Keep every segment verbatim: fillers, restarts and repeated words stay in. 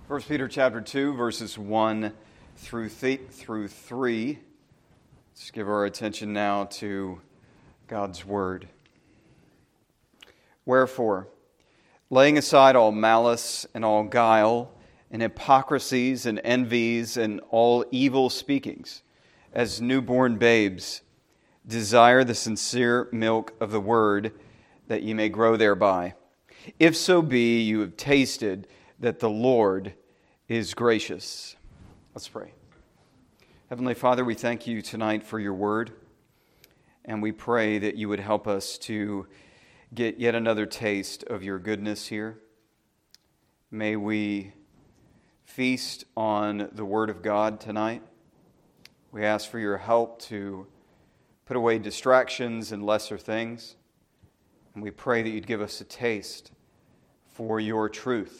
First Peter chapter two, verses one through th- through three. Let's give our attention now to God's Word. Wherefore, laying aside all malice and all guile and hypocrisies and envies and all evil speakings, as newborn babes, desire the sincere milk of the Word, that ye may grow thereby. If so be you have tasted that the Lord is gracious. Let's pray. Heavenly Father, we thank you tonight for your word, and we pray that you would help us to get yet another taste of your goodness here. May we feast on the word of God tonight. We ask for your help to put away distractions and lesser things, and we pray that you'd give us a taste for your truth.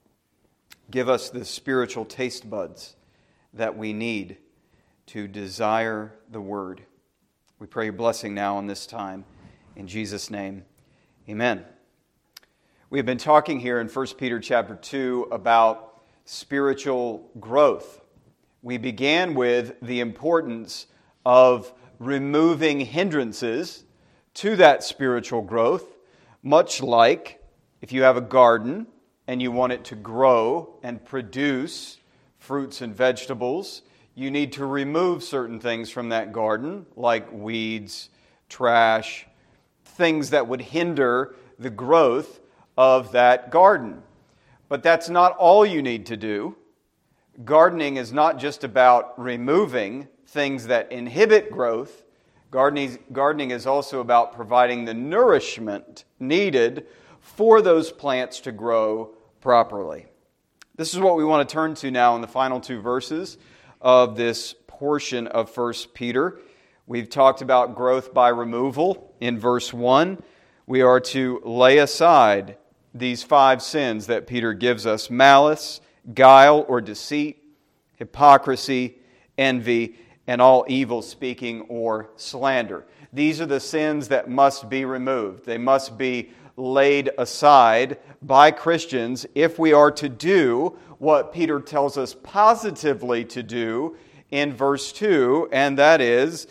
Give us the spiritual taste buds that we need to desire the Word. We pray your blessing now in this time. In Jesus' name, amen. We have been talking here in First Peter chapter two about spiritual growth. We began with the importance of removing hindrances to that spiritual growth, much like if you have a garden and you want it to grow and produce fruits and vegetables, you need to remove certain things from that garden, like weeds, trash, things that would hinder the growth of that garden. But that's not all you need to do. Gardening is not just about removing things that inhibit growth. Gardening, gardening is also about providing the nourishment needed for those plants to grow properly. This is what we want to turn to now in the final two verses of this portion of First Peter. We've talked about growth by removal in verse one. We are to lay aside these five sins that Peter gives us: malice, guile or deceit, hypocrisy, envy, and all evil speaking or slander. These are the sins that must be removed. They must be laid aside by Christians if we are to do what Peter tells us positively to do in verse two, and that is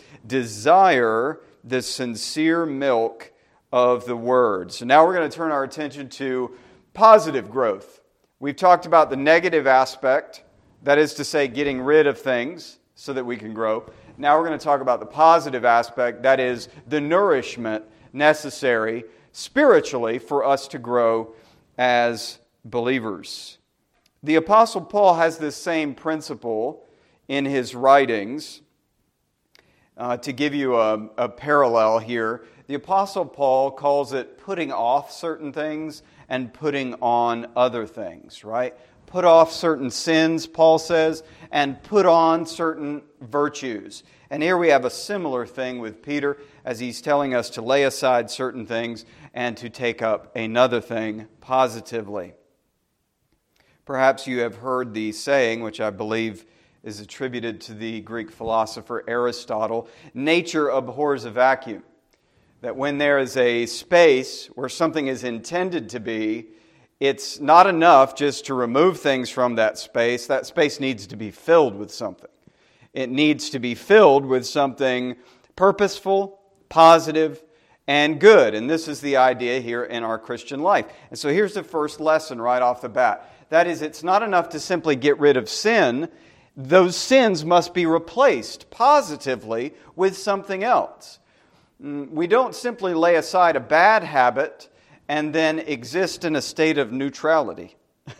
desire the sincere milk of the Word. So now we're going to turn our attention to positive growth. We've talked about the negative aspect, that is to say, getting rid of things so that we can grow. Now we're going to talk about the positive aspect, that is the nourishment necessary spiritually for us to grow as believers. The Apostle Paul has this same principle in his writings. Uh, to give you a, a parallel here, the Apostle Paul calls it putting off certain things and putting on other things, right? Put off certain sins, Paul says, and put on certain virtues. And here we have a similar thing with Peter as he's telling us to lay aside certain things and to take up another thing positively. Perhaps you have heard the saying, which I believe is attributed to the Greek philosopher Aristotle, nature abhors a vacuum. That when there is a space where something is intended to be, it's not enough just to remove things from that space. That space needs to be filled with something. It needs to be filled with something purposeful, positive, and good. And this is the idea here in our Christian life. And so here's the first lesson right off the bat. That is, it's not enough to simply get rid of sin. Those sins must be replaced positively with something else. We don't simply lay aside a bad habit and then exist in a state of neutrality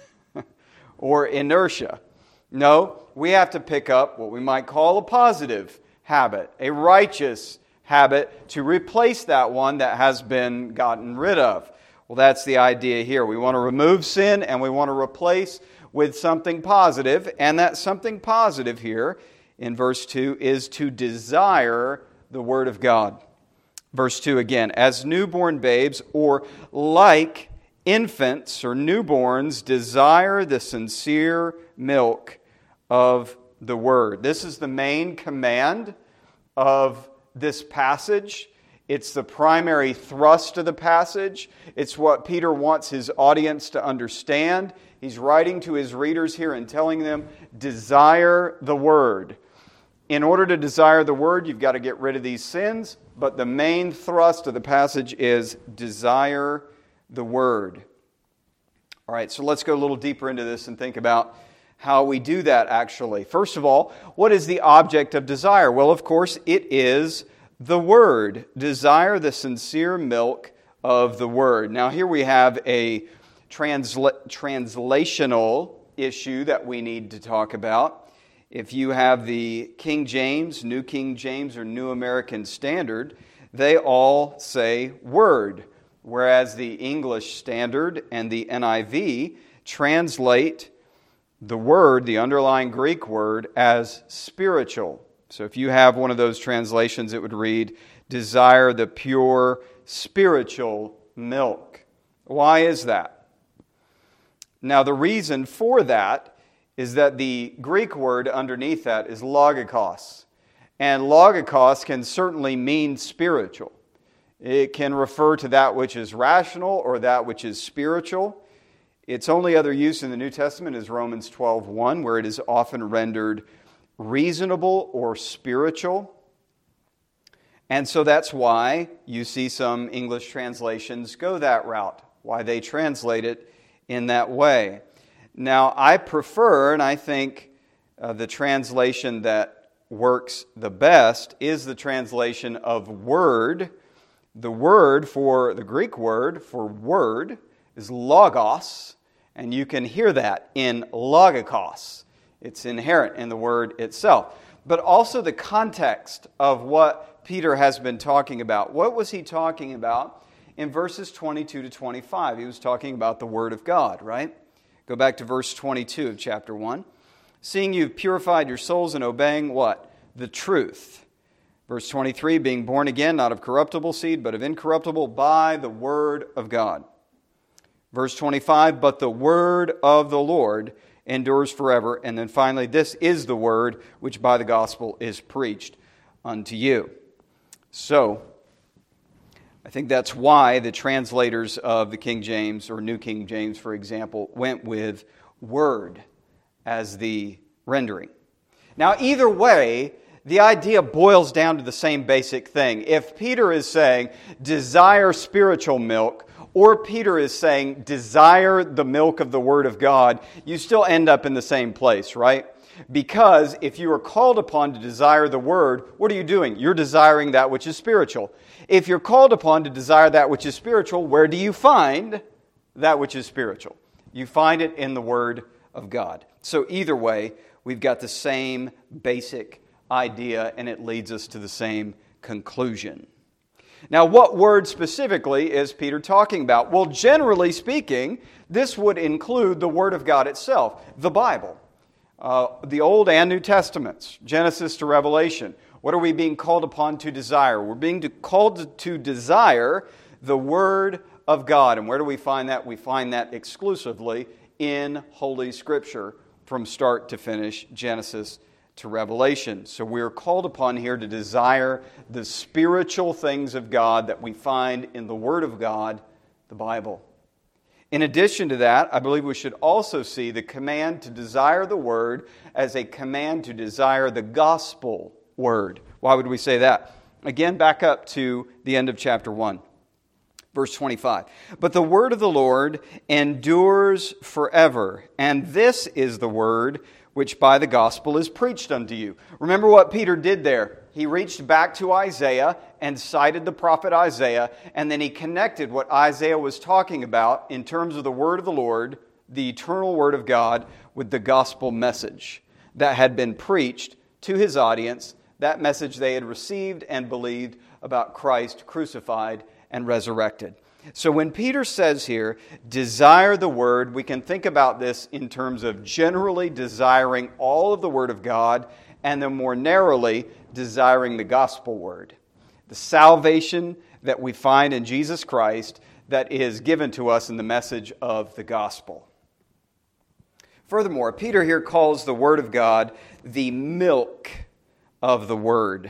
or inertia. No, we have to pick up what we might call a positive habit, a righteous habit, to replace that one that has been gotten rid of. Well, that's the idea here. We want to remove sin and we want to replace with something positive, and that something positive here in verse two is to desire the Word of God. Verse two again, as newborn babes or like infants or newborns desire the sincere milk of the Word. This is the main command of this passage. It's the primary thrust of the passage. It's what Peter wants his audience to understand. He He's writing to his readers here and telling them, desire the Word. In order to desire the Word, you've got to get rid of these sins, but the main thrust of the passage is desire the Word. All right, so let's go a little deeper into this and think about how we do that actually. First of all, what is the object of desire? Well, of course, it is the Word. Desire the sincere milk of the Word. Now, here we have a transla- translational issue that we need to talk about. If you have the King James, New King James, or New American Standard, they all say Word, whereas the English Standard and the N I V translate the word, the underlying Greek word, as spiritual. So if you have one of those translations, it would read, desire the pure spiritual milk. Why is that? Now, the reason for that is that the Greek word underneath that is logikos. And logikos can certainly mean spiritual. It can refer to that which is rational or that which is spiritual. Its only other use in the New Testament is Romans twelve one, where it is often rendered reasonable or spiritual. And so that's why you see some English translations go that route, why they translate it in that way. Now, I prefer, and I think uh, the translation that works the best is the translation of word. The word for, the Greek word for word is logos, and you can hear that in logikos. It's inherent in the word itself. But also the context of what Peter has been talking about. What was he talking about in verses twenty-two to twenty-five? He was talking about the Word of God, right? Go back to verse twenty-two of chapter one. Seeing you've purified your souls in obeying what? The truth. Verse twenty-three, being born again, not of corruptible seed, but of incorruptible, by the Word of God. Verse twenty-five, but the Word of the Lord endures forever. And then finally, this is the word which by the gospel is preached unto you. So, I think that's why the translators of the King James, or New King James, for example, went with word as the rendering. Now, either way, the idea boils down to the same basic thing. If Peter is saying, desire spiritual milk, or Peter is saying, desire the milk of the Word of God, you still end up in the same place, right? Because if you are called upon to desire the Word, what are you doing? You're desiring that which is spiritual. If you're called upon to desire that which is spiritual, where do you find that which is spiritual? You find it in the Word of God. So either way, we've got the same basic idea, and it leads us to the same conclusion. Now, what word specifically is Peter talking about? Well, generally speaking, this would include the Word of God itself, the Bible, uh, the Old and New Testaments, Genesis to Revelation. What are we being called upon to desire? We're being to, called to desire the Word of God. And where do we find that? We find that exclusively in Holy Scripture from start to finish, Genesis to Revelation. So we're called upon here to desire the spiritual things of God that we find in the Word of God, the Bible. In addition to that, I believe we should also see the command to desire the Word as a command to desire the gospel word. Why would we say that? Again, back up to the end of chapter one. Verse twenty-five. But the word of the Lord endures forever, and this is the word which by the gospel is preached unto you. Remember what Peter did there. He reached back to Isaiah and cited the prophet Isaiah, and then he connected what Isaiah was talking about in terms of the word of the Lord, the eternal word of God, with the gospel message that had been preached to his audience, that message they had received and believed about Christ crucified and resurrected. So when Peter says here, desire the Word, we can think about this in terms of generally desiring all of the Word of God, and then more narrowly, desiring the gospel word. The salvation that we find in Jesus Christ that is given to us in the message of the gospel. Furthermore, Peter here calls the Word of God the milk of the Word.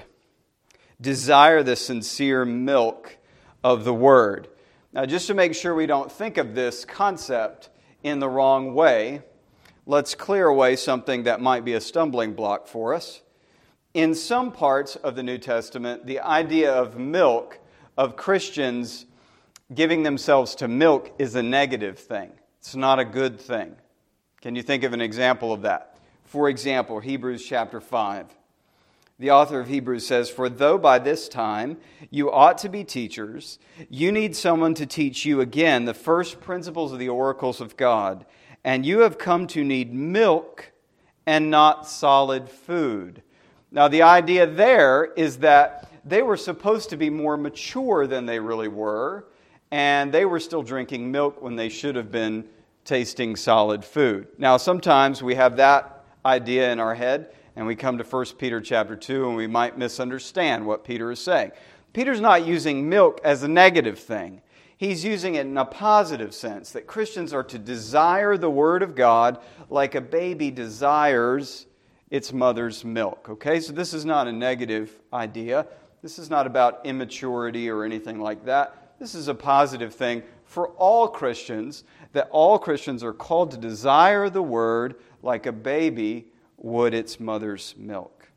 Desire the sincere milk of the Word. Now, just to make sure we don't think of this concept in the wrong way, let's clear away something that might be a stumbling block for us. In some parts of the New Testament, the idea of milk, of Christians giving themselves to milk, is a negative thing. It's not a good thing. Can you think of an example of that? For example, Hebrews chapter five. The author of Hebrews says, "For though by this time you ought to be teachers, you need someone to teach you again the first principles of the oracles of God, and you have come to need milk and not solid food." Now, the idea there is that they were supposed to be more mature than they really were, and they were still drinking milk when they should have been tasting solid food. Now, sometimes we have that idea in our head, and we come to First Peter chapter two, and we might misunderstand what Peter is saying. Peter's not using milk as a negative thing. He's using it in a positive sense, that Christians are to desire the Word of God like a baby desires its mother's milk. Okay, so this is not a negative idea. This is not about immaturity or anything like that. This is a positive thing for all Christians, that all Christians are called to desire the Word like a baby would its mother's milk.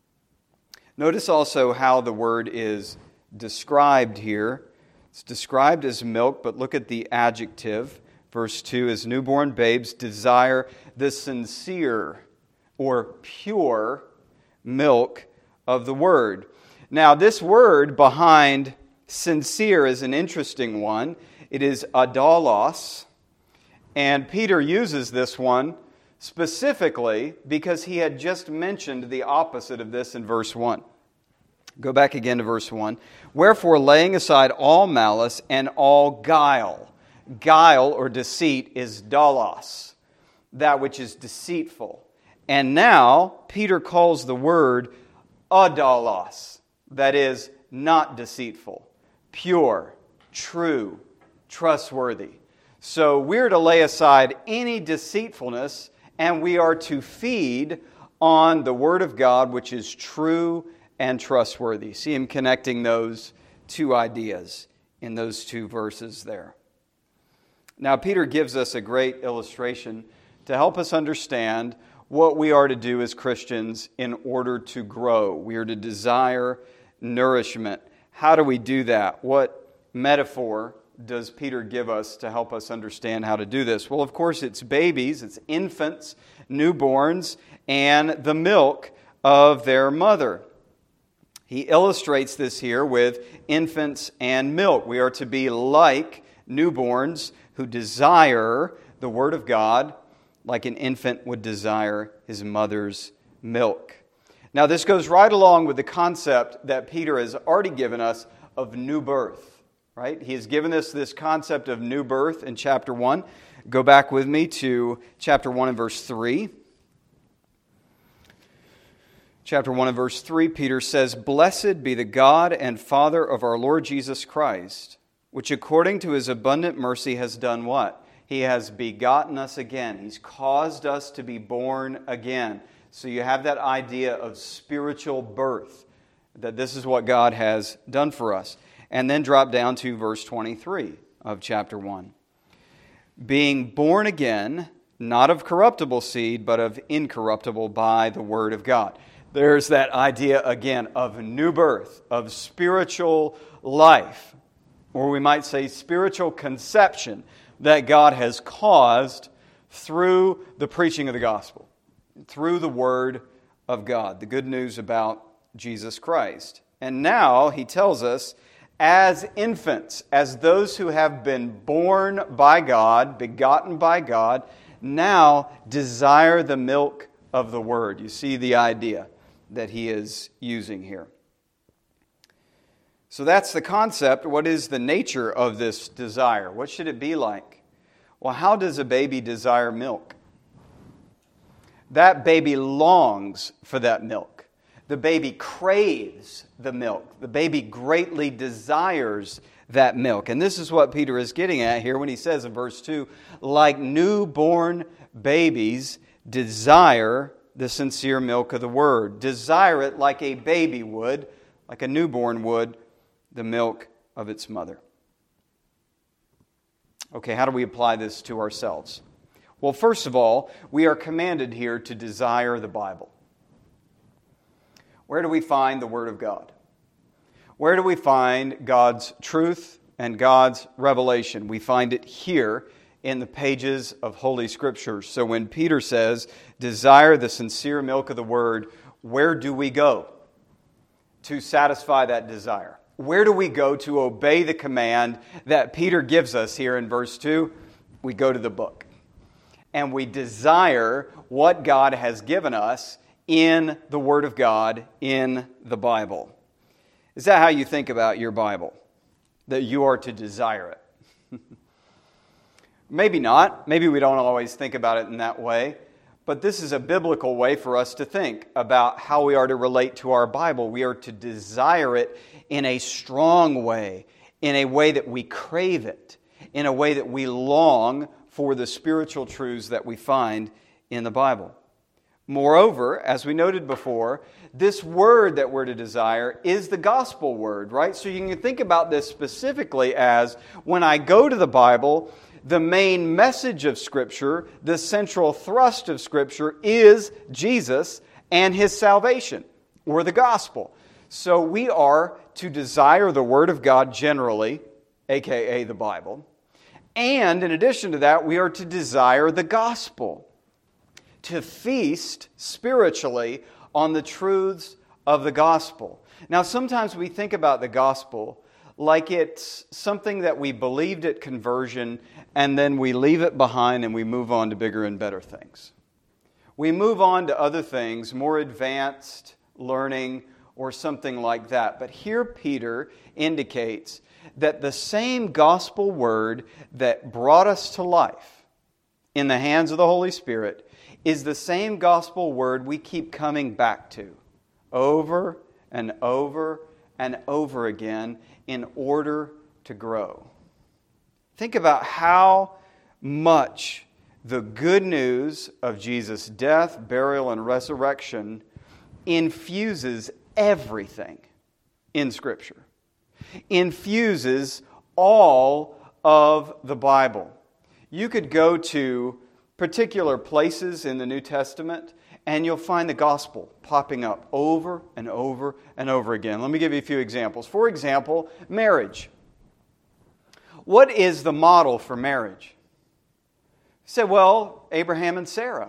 Notice also how the Word is described here. It's described as milk, but look at the adjective. Verse two, "As newborn babes desire the sincere or pure milk of the Word." Now, this word behind sincere is an interesting one. It is adalos, and Peter uses this one specifically because he had just mentioned the opposite of this in verse one. Go back again to verse one. "Wherefore, laying aside all malice and all guile." Guile or deceit is dalos, that which is deceitful. And now, Peter calls the word adalos, that is, not deceitful, pure, true, trustworthy. So we're to lay aside any deceitfulness, and we are to feed on the Word of God, which is true and trustworthy. See him connecting those two ideas in those two verses there. Now, Peter gives us a great illustration to help us understand what we are to do as Christians in order to grow. We are to desire nourishment. How do we do that? What metaphor does Peter give us to help us understand how to do this? Well, of course, it's babies, it's infants, newborns, and the milk of their mother. He illustrates this here with infants and milk. We are to be like newborns who desire the Word of God like an infant would desire his mother's milk. Now, this goes right along with the concept that Peter has already given us of new birth, right? He has given us this concept of new birth in chapter one. Go back with me to chapter one and verse three. Chapter one and verse three, Peter says, "Blessed be the God and Father of our Lord Jesus Christ, which according to His abundant mercy has done" what? He has begotten us again. He's caused us to be born again. So you have that idea of spiritual birth, that this is what God has done for us. And then drop down to verse twenty-three of chapter one. "Being born again, not of corruptible seed, but of incorruptible by the Word of God." There's that idea again of new birth, of spiritual life, or we might say spiritual conception, that God has caused through the preaching of the gospel, through the Word of God, the good news about Jesus Christ. And now he tells us, as infants, as those who have been born by God, begotten by God, now desire the milk of the Word. You see the idea that he is using here. So that's the concept. What is the nature of this desire? What should it be like? Well, how does a baby desire milk? That baby longs for that milk. The baby craves the milk. The baby greatly desires that milk. And this is what Peter is getting at here when he says in verse two, "Like newborn babies desire the sincere milk of the Word." Desire it like a baby would, like a newborn would, the milk of its mother. Okay, how do we apply this to ourselves? Well, first of all, we are commanded here to desire the Bible. Where do we find the Word of God? Where do we find God's truth and God's revelation? We find it here in the pages of Holy Scripture. So when Peter says, desire the sincere milk of the Word, where do we go to satisfy that desire? Where do we go to obey the command that Peter gives us here in verse two? We go to the book. And we desire what God has given us in the Word of God, in the Bible. Is that how you think about your Bible? That you are to desire it? Maybe not. Maybe we don't always think about it in that way. But this is a biblical way for us to think about how we are to relate to our Bible. We are to desire it in a strong way, in a way that we crave it, in a way that we long for the spiritual truths that we find in the Bible. Moreover, as we noted before, this word that we're to desire is the gospel word, right? So you can think about this specifically as when I go to the Bible, the main message of Scripture, the central thrust of Scripture is Jesus and His salvation, or the gospel. So we are to desire the Word of God generally, aka the Bible. And in addition to that, we are to desire the gospel, to feast spiritually on the truths of the gospel. Now, sometimes we think about the gospel like it's something that we believed at conversion and then we leave it behind and we move on to bigger and better things. We move on to other things, more advanced learning or something like that. But here Peter indicates that the same gospel word that brought us to life in the hands of the Holy Spirit is the same gospel word we keep coming back to over and over and over again in order to grow. Think about how much the good news of Jesus' death, burial, and resurrection infuses everything in Scripture. Infuses all of the Bible. You could go to particular places in the New Testament and you'll find the gospel popping up over and over and over again. Let me give you a few examples. For example, marriage. What is the model for marriage? You say, well, Abraham and Sarah.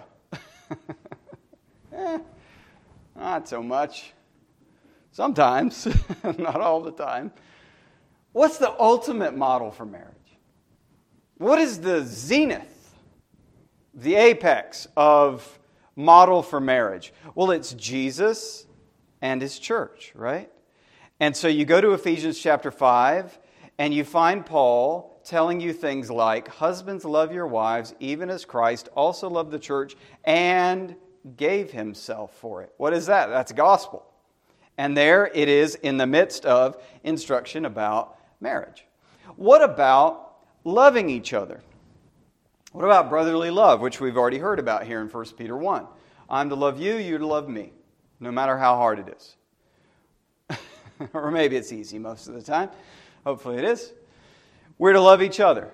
eh, not so much. Sometimes, not all the time. What's the ultimate model for marriage? What is the zenith, the apex of model for marriage? Well, it's Jesus and His church, right? And so you go to Ephesians chapter five, and you find Paul telling you things like, husbands, love your wives, even as Christ also loved the church and gave Himself for it. What is that? That's gospel. And there it is in the midst of instruction about marriage. What about loving each other? What about brotherly love, which we've already heard about here in First Peter one? I'm to love you, you to love me, no matter how hard it is. Or maybe it's easy most of the time. Hopefully it is. We're to love each other.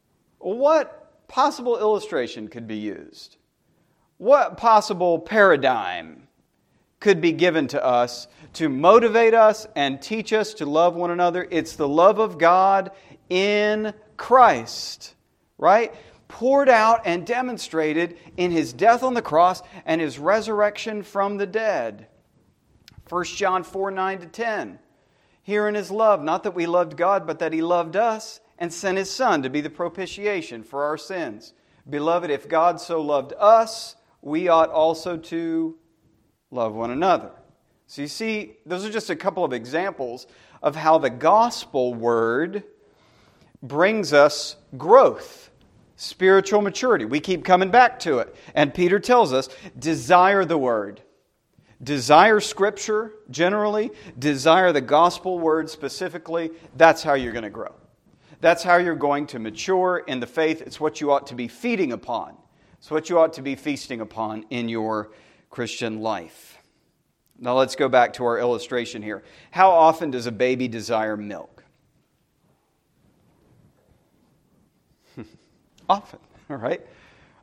What possible illustration could be used? What possible paradigm could be given to us to motivate us and teach us to love one another? It's the love of God in Christ, right? Poured out and demonstrated in His death on the cross and His resurrection from the dead. First John four, nine to ten. Herein is love, not that we loved God, but that He loved us and sent His Son to be the propitiation for our sins. Beloved, if God so loved us, we ought also to love one another. So you see, those are just a couple of examples of how the gospel word brings us growth, spiritual maturity. We keep coming back to it. And Peter tells us, desire the word. Desire Scripture generally. Desire the gospel word specifically. That's how you're going to grow. That's how you're going to mature in the faith. It's what you ought to be feeding upon. It's what you ought to be feasting upon in your Christian life. Now let's go back to our illustration here. How often does a baby desire milk? Often, all right?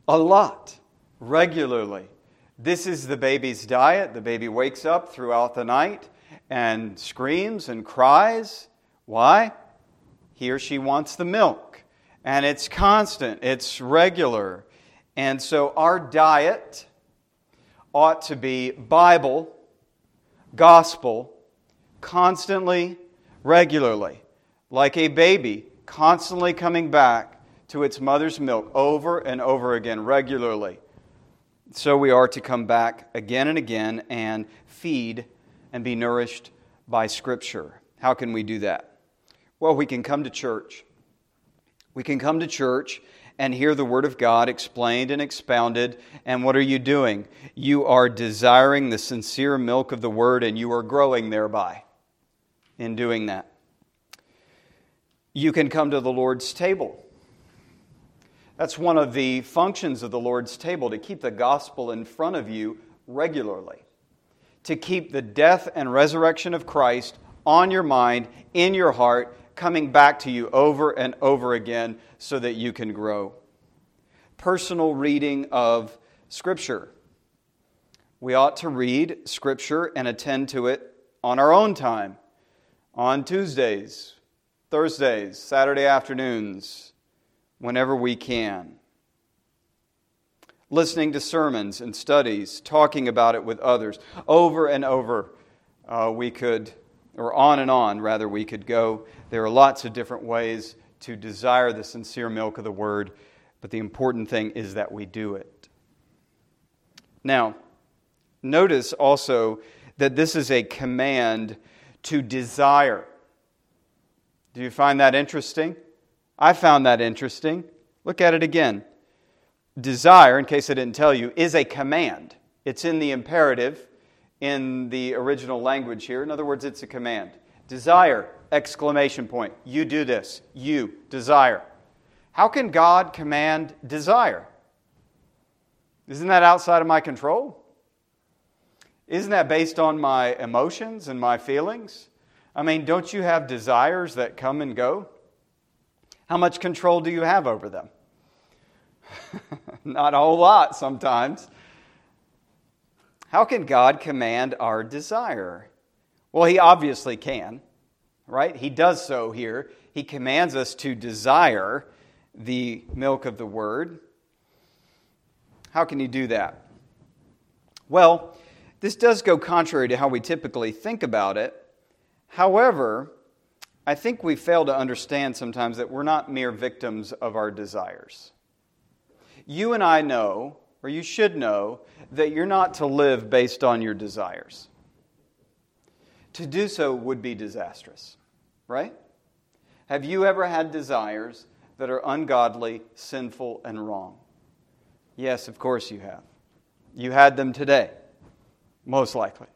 A lot. Regularly. This is the baby's diet. The baby wakes up throughout the night and screams and cries. Why? He or she wants the milk. And it's constant. It's regular. And so our diet ought to be Bible, gospel, constantly, regularly. Like a baby, constantly coming back to its mother's milk over and over again, regularly. So we are to come back again and again and feed and be nourished by Scripture. How can we do that? Well, we can come to church. We can come to church and hear the Word of God explained and expounded. And what are you doing? You are desiring the sincere milk of the Word, and you are growing thereby in doing that. You can come to the Lord's table. That's one of the functions of the Lord's table, to keep the gospel in front of you regularly. To keep the death and resurrection of Christ on your mind, in your heart, coming back to you over and over again so that you can grow. Personal reading of Scripture. We ought to read Scripture and attend to it on our own time, on Tuesdays, Thursdays, Saturday afternoons, whenever we can. Listening to sermons and studies, talking about it with others, over and over, uh, we could, or on and on, rather, we could go. There are lots of different ways to desire the sincere milk of the Word, but the important thing is that we do it. Now, notice also that this is a command to desire. Do you find that interesting? I found that interesting. Look at it again. Desire, in case I didn't tell you, is a command. It's in the imperative in the original language here. In other words, it's a command. Desire, exclamation point. You do this. You, desire. How can God command desire? Isn't that outside of my control? Isn't that based on my emotions and my feelings? I mean, don't you have desires that come and go? How much control do you have over them? Not a whole lot sometimes. How can God command our desire? Well, He obviously can, right? He does so here. He commands us to desire the milk of the Word. How can He do that? Well, this does go contrary to how we typically think about it. However, I think we fail to understand sometimes that we're not mere victims of our desires. You and I know, or you should know, that you're not to live based on your desires. To do so would be disastrous, right? Have you ever had desires that are ungodly, sinful, and wrong? Yes, of course you have. You had them today, most likely.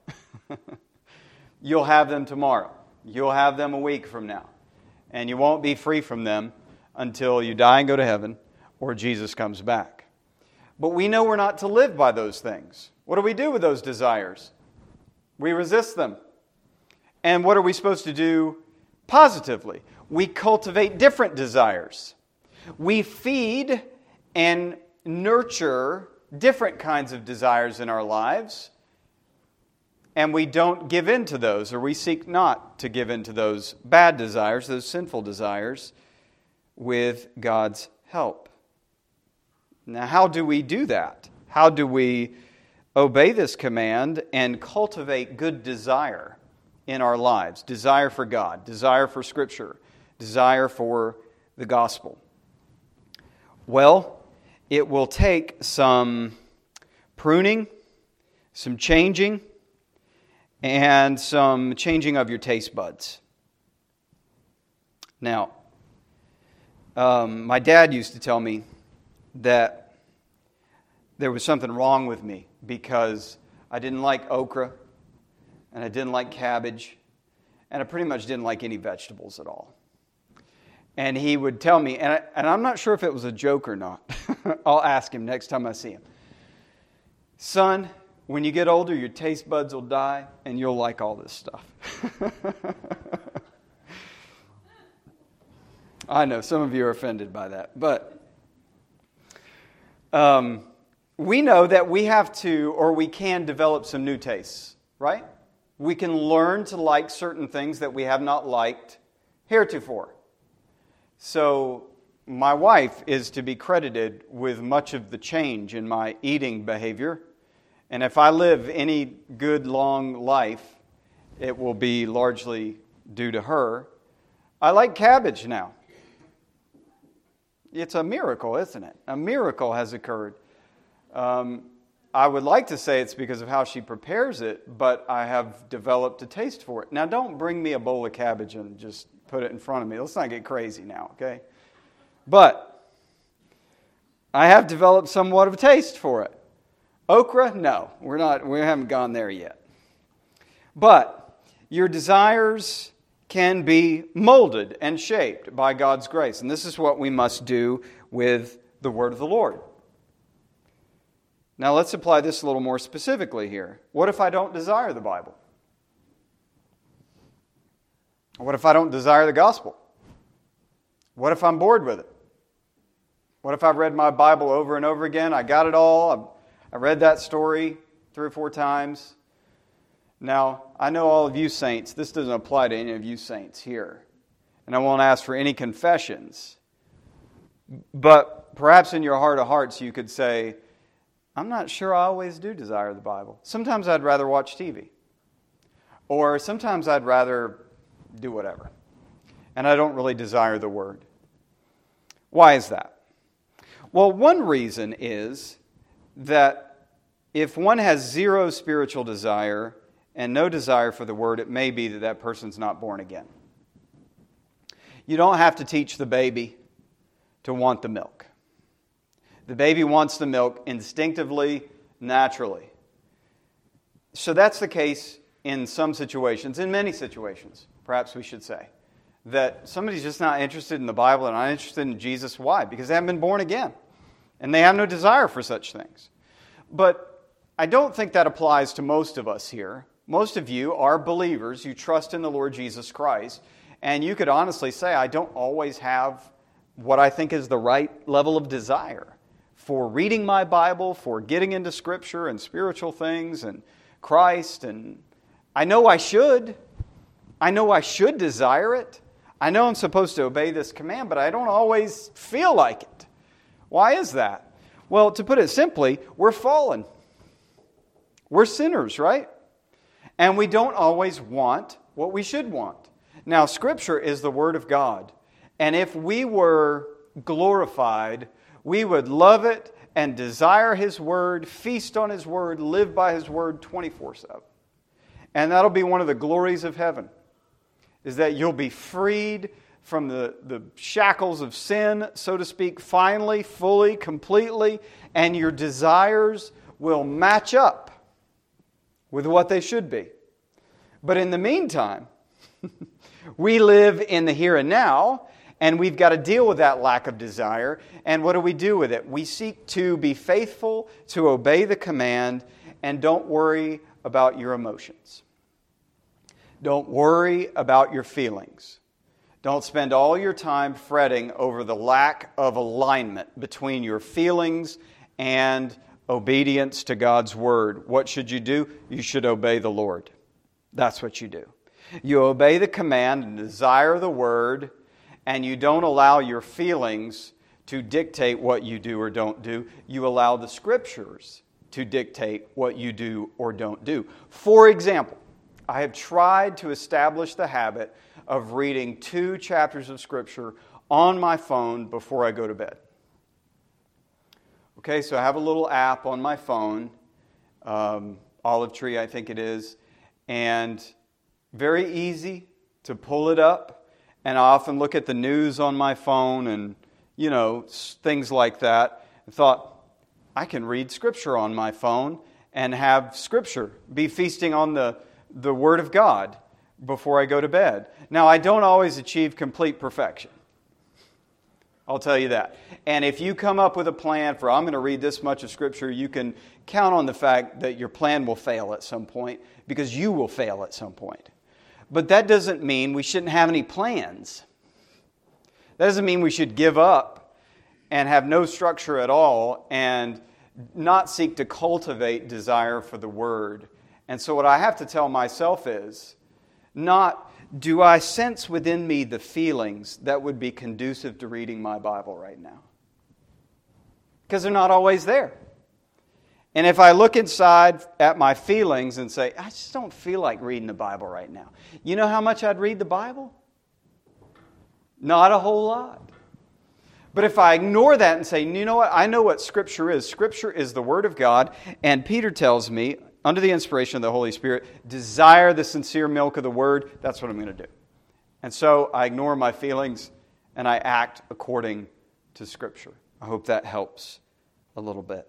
You'll have them tomorrow. You'll have them a week from now. And you won't be free from them until you die and go to heaven or Jesus comes back. But we know we're not to live by those things. What do we do with those desires? We resist them. And what are we supposed to do positively? We cultivate different desires. We feed and nurture different kinds of desires in our lives. And we don't give in to those, or we seek not to give in to those bad desires, those sinful desires, with God's help. Now, how do we do that? How do we obey this command and cultivate good desire in our lives? Desire for God, desire for Scripture, desire for the gospel. Well, it will take some pruning, some changing, and some changing of your taste buds. Now, um, my dad used to tell me that there was something wrong with me because I didn't like okra, and I didn't like cabbage, and I pretty much didn't like any vegetables at all. And he would tell me, and, I, and I'm not sure if it was a joke or not. I'll ask him next time I see him. Son, when you get older, your taste buds will die, and you'll like all this stuff. I know some of you are offended by that, but Um, we know that we have to, or we can develop some new tastes, right? We can learn to like certain things that we have not liked heretofore. So my wife is to be credited with much of the change in my eating behavior. And if I live any good long life, it will be largely due to her. I like cabbage now. It's a miracle, isn't it? A miracle has occurred. Um, I would like to say it's because of how she prepares it, but I have developed a taste for it. Now, don't bring me a bowl of cabbage and just put it in front of me. Let's not get crazy now, okay? But I have developed somewhat of a taste for it. Okra? No, we're not. We haven't gone there yet. But your desires can be molded and shaped by God's grace. And this is what we must do with the word of the Lord. Now let's apply this a little more specifically here. What if I don't desire the Bible? What if I don't desire the gospel? What if I'm bored with it? What if I've read my Bible over and over again? I got it all. I read that story three or four times. Now, I know all of you saints, this doesn't apply to any of you saints here. And I won't ask for any confessions. But perhaps in your heart of hearts you could say, I'm not sure I always do desire the Bible. Sometimes I'd rather watch T V. Or sometimes I'd rather do whatever. And I don't really desire the Word. Why is that? Well, one reason is that if one has zero spiritual desire and no desire for the Word, it may be that that person's not born again. You don't have to teach the baby to want the milk. The baby wants the milk instinctively, naturally. So that's the case in some situations, in many situations, perhaps we should say, that somebody's just not interested in the Bible and not interested in Jesus. Why? Because they haven't been born again. And they have no desire for such things. But I don't think that applies to most of us here. Most of you are believers. You trust in the Lord Jesus Christ. And you could honestly say, I don't always have what I think is the right level of desire for reading my Bible, for getting into Scripture and spiritual things and Christ. And I know I should. I know I should desire it. I know I'm supposed to obey this command, but I don't always feel like it. Why is that? Well, to put it simply, we're fallen. We're sinners, right? And we don't always want what we should want. Now, Scripture is the Word of God. And if we were glorified, we would love it and desire His Word, feast on His Word, live by His Word twenty-four seven. And that'll be one of the glories of heaven, is that you'll be freed from the, the shackles of sin, so to speak, finally, fully, completely, and your desires will match up with what they should be. But in the meantime, we live in the here and now, and we've got to deal with that lack of desire. And what do we do with it? We seek to be faithful, to obey the command, and don't worry about your emotions. Don't worry about your feelings. Don't spend all your time fretting over the lack of alignment between your feelings and obedience to God's Word. What should you do? You should obey the Lord. That's what you do. You obey the command and desire the Word, and you don't allow your feelings to dictate what you do or don't do. You allow the Scriptures to dictate what you do or don't do. For example, I have tried to establish the habit of reading two chapters of Scripture on my phone before I go to bed. Okay, so I have a little app on my phone, um, Olive Tree I think it is, and very easy to pull it up. And I often look at the news on my phone and, you know, things like that. I thought, I can read Scripture on my phone and have Scripture be feasting on the, the Word of God before I go to bed. Now, I don't always achieve complete perfection. I'll tell you that. And if you come up with a plan for, I'm going to read this much of Scripture, you can count on the fact that your plan will fail at some point, because you will fail at some point. But that doesn't mean we shouldn't have any plans. That doesn't mean we should give up and have no structure at all and not seek to cultivate desire for the Word. And so what I have to tell myself is, not do I sense within me the feelings that would be conducive to reading my Bible right now? Because they're not always there. And if I look inside at my feelings and say, I just don't feel like reading the Bible right now. You know how much I'd read the Bible? Not a whole lot. But if I ignore that and say, you know what, I know what Scripture is. Scripture is the Word of God. And Peter tells me, under the inspiration of the Holy Spirit, desire the sincere milk of the Word. That's what I'm going to do. And so I ignore my feelings and I act according to Scripture. I hope that helps a little bit.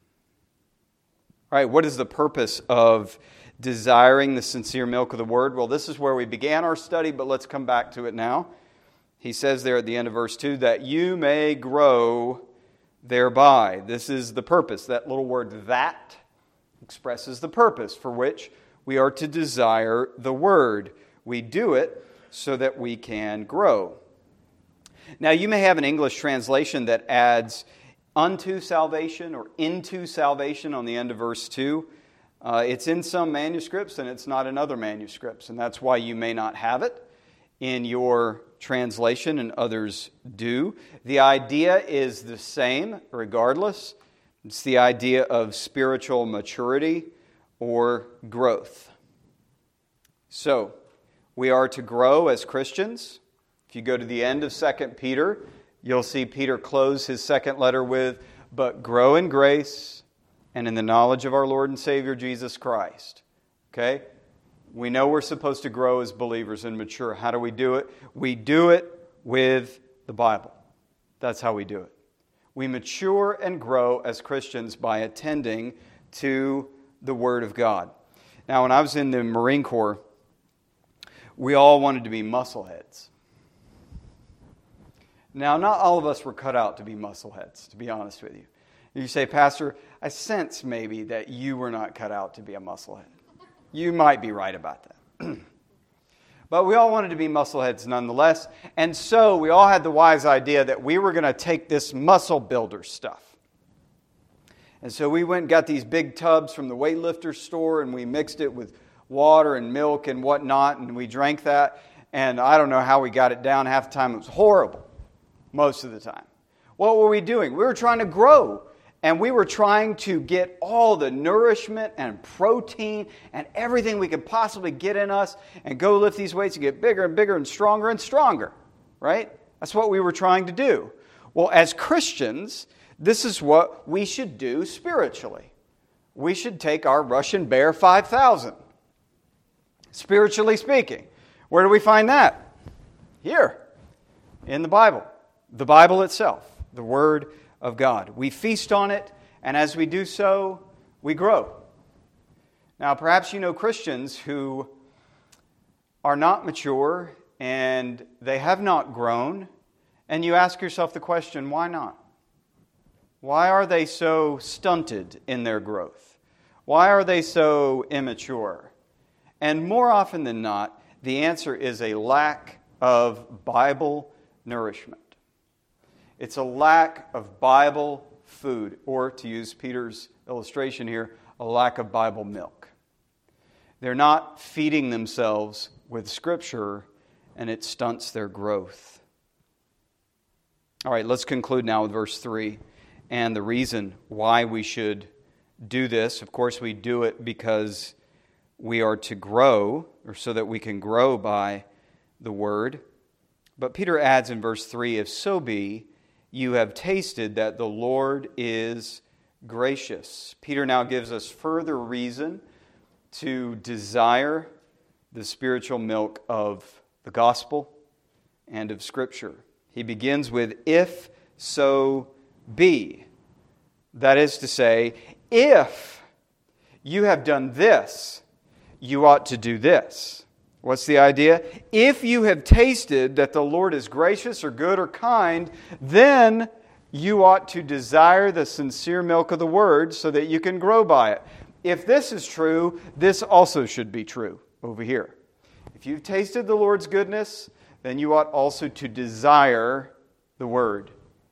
All right, what is the purpose of desiring the sincere milk of the Word? Well, this is where we began our study, but let's come back to it now. He says there at the end of verse two, that you may grow thereby. This is the purpose. That little word, that, expresses the purpose for which we are to desire the Word. We do it so that we can grow. Now, you may have an English translation that adds unto salvation or into salvation on the end of verse two. Uh, it's in some manuscripts and it's not in other manuscripts, and that's why you may not have it in your translation and others do. The idea is the same regardless. It's the idea of spiritual maturity or growth. So, we are to grow as Christians. If you go to the end of Second Peter, you'll see Peter close his second letter with, but grow in grace and in the knowledge of our Lord and Savior Jesus Christ. Okay? We know we're supposed to grow as believers and mature. How do we do it? We do it with the Bible. That's how we do it. We mature and grow as Christians by attending to the Word of God. Now, when I was in the Marine Corps, we all wanted to be muscleheads. Now, not all of us were cut out to be muscleheads, to be honest with you. You say, Pastor, I sense maybe that you were not cut out to be a musclehead. You might be right about that. But we all wanted to be muscleheads nonetheless. And so we all had the wise idea that we were going to take this muscle builder stuff. And so we went and got these big tubs from the weightlifter store and we mixed it with water and milk and whatnot. And we drank that. And I don't know how we got it down. Half the time it was horrible. Most of the time. What were we doing? We were trying to grow. And we were trying to get all the nourishment and protein and everything we could possibly get in us and go lift these weights and get bigger and bigger and stronger and stronger. Right? That's what we were trying to do. Well, as Christians, this is what we should do spiritually. We should take our Russian Bear five thousand. Spiritually speaking. Where do we find that? Here. In the Bible. The Bible itself. The Word of God. We feast on it, and as we do so, we grow. Now, perhaps you know Christians who are not mature and they have not grown, and you ask yourself the question, why not? Why are they so stunted in their growth? Why are they so immature? And more often than not, the answer is a lack of Bible nourishment. It's a lack of Bible food, or to use Peter's illustration here, a lack of Bible milk. They're not feeding themselves with Scripture, and it stunts their growth. All right, let's conclude now with verse three, and the reason why we should do this. Of course, we do it because we are to grow, or so that we can grow by the Word. But Peter adds in verse three, if so be, you have tasted that the Lord is gracious. Peter now gives us further reason to desire the spiritual milk of the gospel and of Scripture. He begins with, if so be. That is to say, if you have done this, you ought to do this. What's the idea? If you have tasted that the Lord is gracious or good or kind, then you ought to desire the sincere milk of the Word so that you can grow by it. If this is true, this also should be true over here. If you've tasted the Lord's goodness, then you ought also to desire the Word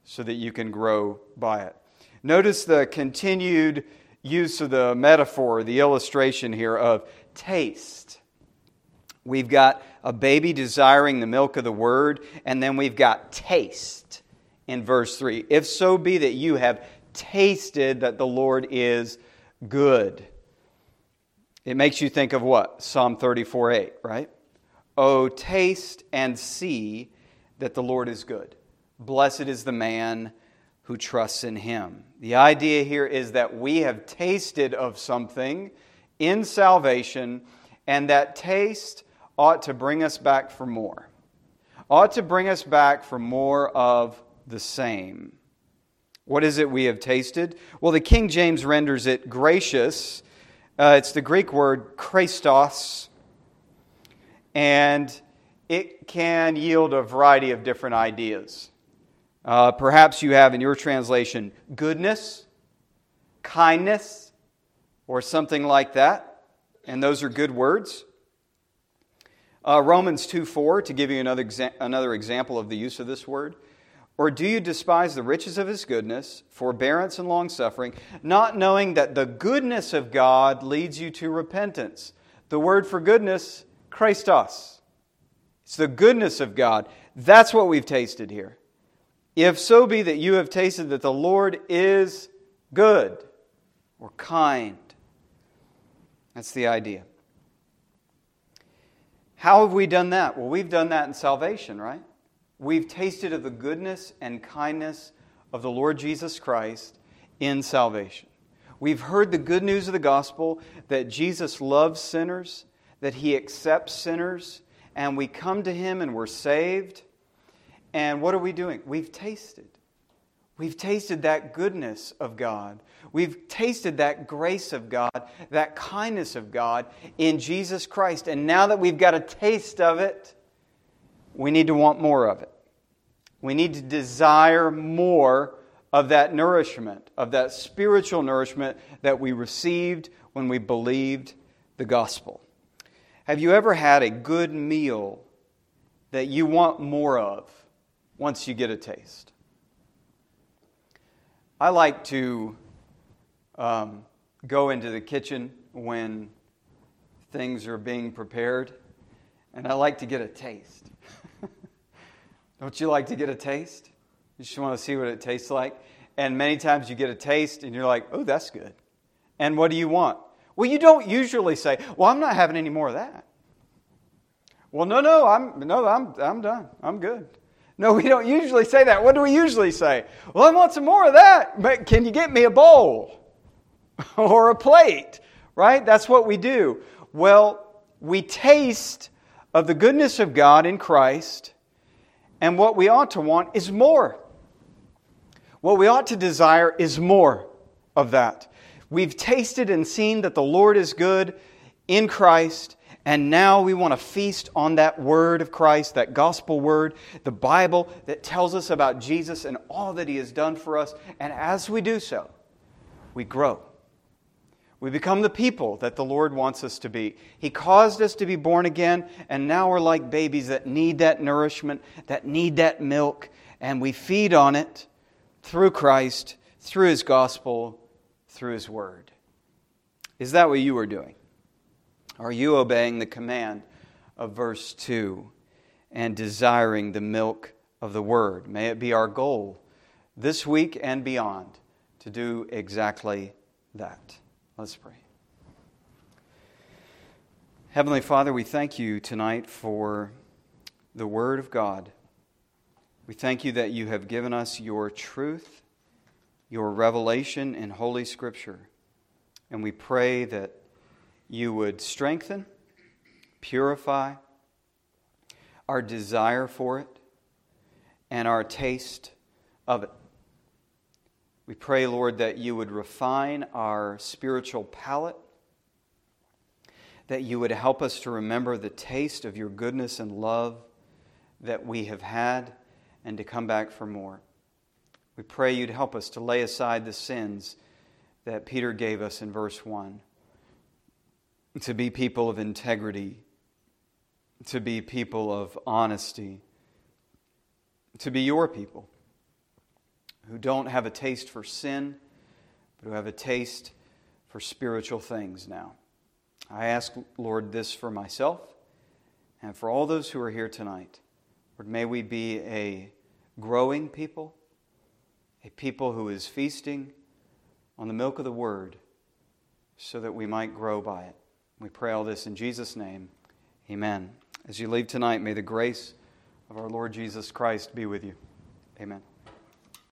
so that you can grow by it. Notice the continued use of the metaphor, the illustration here of taste. We've got a baby desiring the milk of the word, and then we've got taste in verse three. If so be that you have tasted that the Lord is good. It makes you think of what? Psalm thirty-four eight, right? Oh, taste and see that the Lord is good. Blessed is the man who trusts in Him. The idea here is that we have tasted of something in salvation, and that taste ought to bring us back for more. Ought to bring us back for more of the same. What is it we have tasted? Well, the King James renders it gracious. Uh, it's the Greek word Christos, and it can yield a variety of different ideas. Uh, perhaps you have in your translation goodness, kindness, or something like that, and those are good words. Uh, Romans two four, to give you another, exa- another example of the use of this word. Or do you despise the riches of His goodness, forbearance and long-suffering, not knowing that the goodness of God leads you to repentance? The word for goodness, Christos. It's the goodness of God. That's what we've tasted here. If so be that you have tasted that the Lord is good or kind. That's the idea. How have we done that? Well, we've done that in salvation, right? We've tasted of the goodness and kindness of the Lord Jesus Christ in salvation. We've heard the good news of the gospel that Jesus loves sinners, that He accepts sinners, and we come to Him and we're saved. And what are we doing? We've tasted. We've tasted that goodness of God. We've tasted that grace of God, that kindness of God in Jesus Christ. And now that we've got a taste of it, we need to want more of it. We need to desire more of that nourishment, of that spiritual nourishment that we received when we believed the gospel. Have you ever had a good meal that you want more of once you get a taste? I like to um, go into the kitchen when things are being prepared, and I like to get a taste. Don't you like to get a taste? You just want to see what it tastes like. And many times you get a taste and you're like, oh, that's good. And what do you want? Well, you don't usually say, well, I'm not having any more of that. Well, no, no, I'm no, I'm I'm done. I'm good. No, we don't usually say that. What do we usually say? Well, I want some more of that, but can you get me a bowl or a plate? Right? That's what we do. Well, we taste of the goodness of God in Christ, and what we ought to want is more. What we ought to desire is more of that. We've tasted and seen that the Lord is good in Christ, and now we want to feast on that word of Christ, that gospel word, the Bible that tells us about Jesus and all that He has done for us. And as we do so, we grow. We become the people that the Lord wants us to be. He caused us to be born again, and now we're like babies that need that nourishment, that need that milk, and we feed on it through Christ, through His gospel, through His word. Is that what you are doing? Are you obeying the command of verse two and desiring the milk of the word? May it be our goal this week and beyond to do exactly that. Let's pray. Heavenly Father, we thank You tonight for the Word of God. We thank You that You have given us Your truth, Your revelation in Holy Scripture. And we pray that You would strengthen, purify our desire for it and our taste of it. We pray, Lord, that You would refine our spiritual palate, that You would help us to remember the taste of Your goodness and love that we have had and to come back for more. We pray You'd help us to lay aside the sins that Peter gave us in verse one, to be people of integrity, to be people of honesty, to be Your people. who don't have a taste for sin, but who have a taste for spiritual things now. I ask, Lord, this for myself and for all those who are here tonight. Lord, may we be a growing people, a people who is feasting on the milk of the Word so that we might grow by it. We pray all this in Jesus' name. Amen. As you leave tonight, may the grace of our Lord Jesus Christ be with you. Amen.